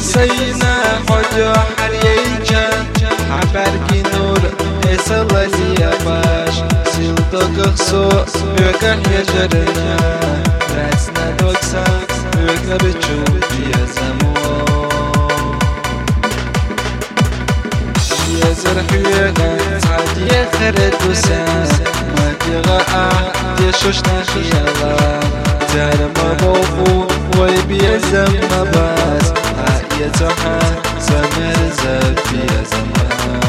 سينا حجو حريجا حبركي نور إسلالي باش سيلتك خصو يوكح يجرنا رأسنا دوكسا يوكنا بتشوف يا زمو يا زرحينا تعدي خرد وسان ما تغاء تشوشنا خيالا دار ما بوفو ويبي زم باس يا زمان سمر زب يا زمان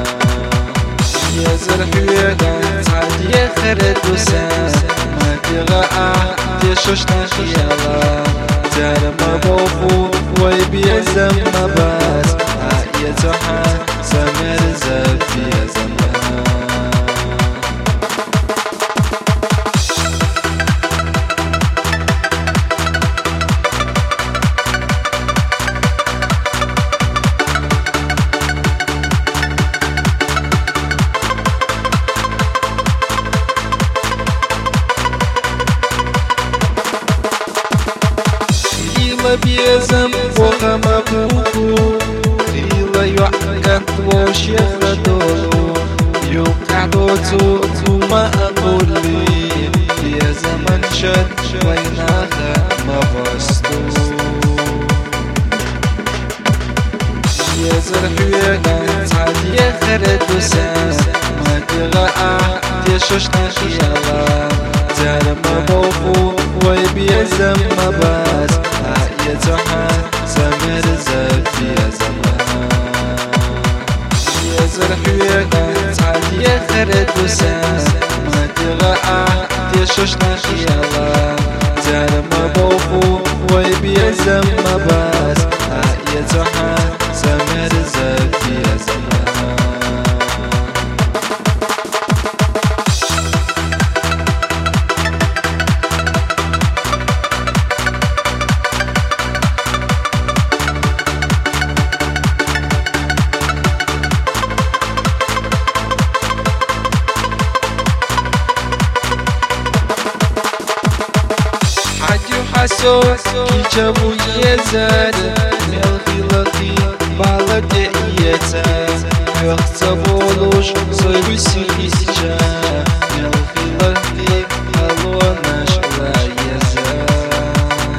يا زرحينا تعدي خرد وسان ما تغاء تشوشنا خيالا دار ما بوفو ويبي زم باس يا زمان سمر زب يا زمان بيزم وغما بوكو إلا يعقد وشيخ دولو يوقع دوتو وما أقول لي يا زمن شد ويناها ما بستو يا زرحينا تعدي خرد وسان ما تغاء تشوشنا خيالا دار ما بوفو ويبي زم ما باس يا زمان سمر زب يا زمان يا زرحينا تعدي خرد وسان ما تغاء تشوشنا خيالا دار ما بوفو ويبي زم ما باس يا زمان سمر زب يا زمان حسو كي جابو يزاد ملغي لقي بالك يتاد يختبولوش صيبي سيجا ملغي لقي هلوناش لا يزاد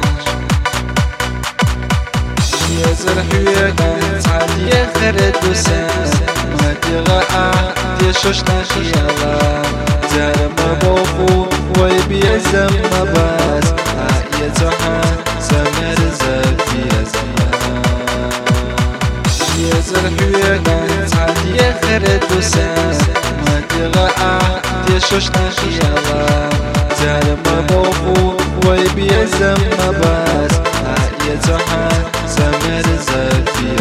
يا زرحينا تعدي خرد وسان ما تغاء تشوشنا خيالا دار ما بوفو ويبي زم ما باس يا زمان سمر زب يا زمان يا زرحينا تعدي خرد وسان ما تغاء تشوشنا خيالا دار ما بوفو ويبي زم ما باس يا زمان سمر زب